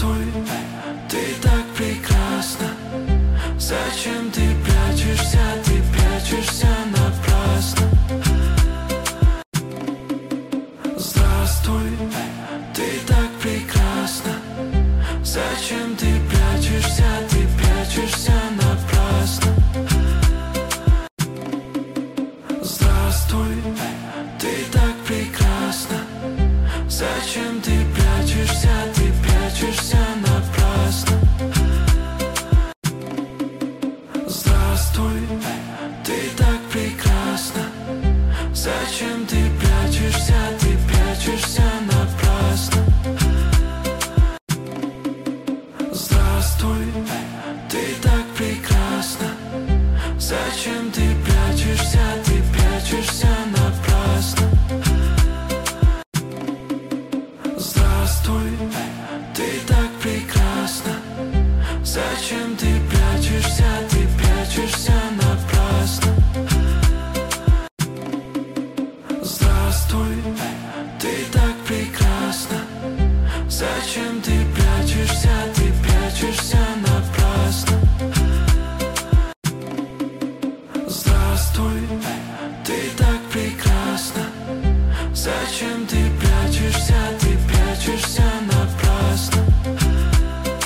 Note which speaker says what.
Speaker 1: Здравствуй, ты так прекрасна. Зачем ты прячешься напрасно? Здравствуй, ты так прекрасна. Зачем ты прячешься напрасно? Здравствуй, ты так прекрасна. Зачем ты прячешься напрасно? Здравствуй, ты так прекрасна. Зачем ты прячешься напрасно? Здравствуй, ты так прекрасна. Зачем ты прячешься напрасно? Здравствуй, ты так прекрасна. Зачем ты прячешься напрасно? Здравствуй, ты так прекрасна. Зачем ты